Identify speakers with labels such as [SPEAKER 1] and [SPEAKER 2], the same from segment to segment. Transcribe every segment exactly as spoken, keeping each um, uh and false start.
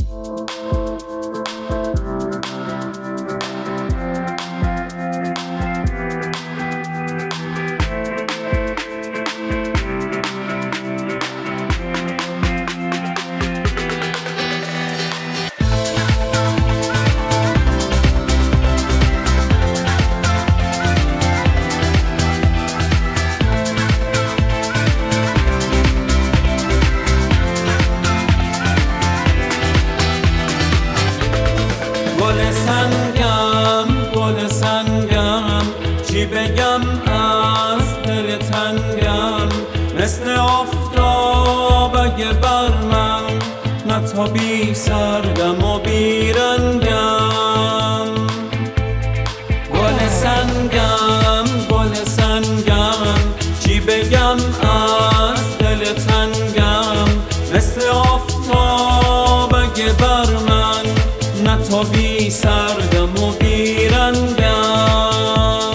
[SPEAKER 1] گل سنگم گل سنگم چی بگم از دل تنگم، مثل آفتاب اگه بر من نتابی سردم و بیرنگم. گل سنگم گل سنگم چی بگم از دل تنگم، مثل آفتاب اگه بر من نتابی سردم و بیرنگم.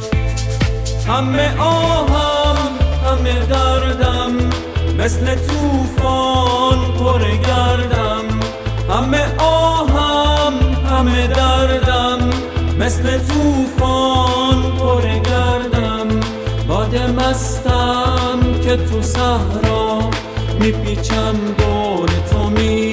[SPEAKER 1] همه آهم همه دردم مثل توفان پر گردم، همه آهم همه دردم مثل توفان پر گردم. باد مستم که تو صحرا میپیچم دور تو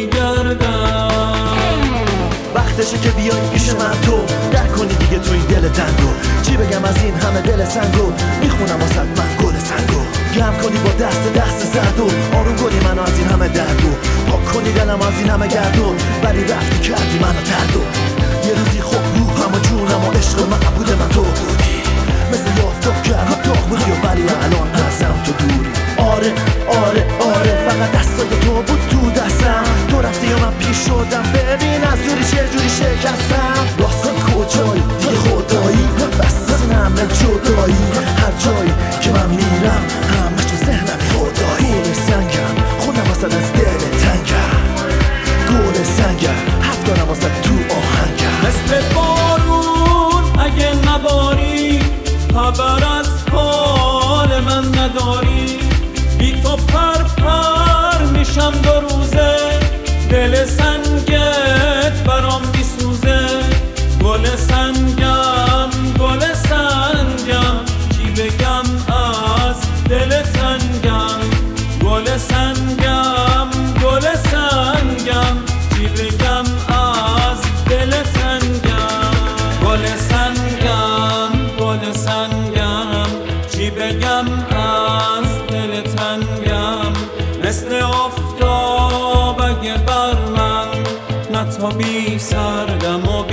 [SPEAKER 1] میگردم.
[SPEAKER 2] وقتشه که بیای پیش من تو در کنی دیگه تو این دل تنگو. چی بگم از این همه دل سنگو، میخونم واسه من گل سنگو. گرم کنی با دست دست زردو، آروم کنی منو از این همه دردو. پاک کنی دلم از این همه گردون، ولی رفتی کردی منو تردو. یه روزی خوب روحم و جونم و عشق معبود من تو بودی، مثل یافتاب گرم داغ بودی و ولی الان ازم تو دوری. آره آره آره فقط دستای تو بود تو دستم، تو رفتی و من پیش شدم. ببین از دوری چه جوری شکستم. راستم کجایی دیگه خدایی، بس سینم جدایی. هر جایی که من میرم همش تو ذهنم خدایی. گل سنگم خونم واسه از دل تنگم، گل سنگم هفت دارم واسه تو آهنگم.
[SPEAKER 1] مثل بارون اگه نباری خبر از حال من نداری، بی تو پر پر میشم دو روزه، دل سنگت برام میسوزه. گل سنگم گل سنگم چی بگم از دل تنگم. گل سنگم گل سنگم چی بگم از دل تنگم. گل سنگم گل سنگم چی بگم از دل تنگم، مثل آفتاب اگه بر من نتابی سردم و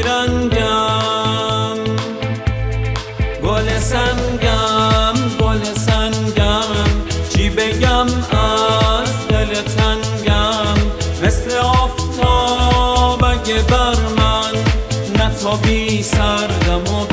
[SPEAKER 1] بیرنگم. گل سنگم گل سنگم چی بگم از دل تنگم، مثل آفتاب اگه بر من نتابی سردم و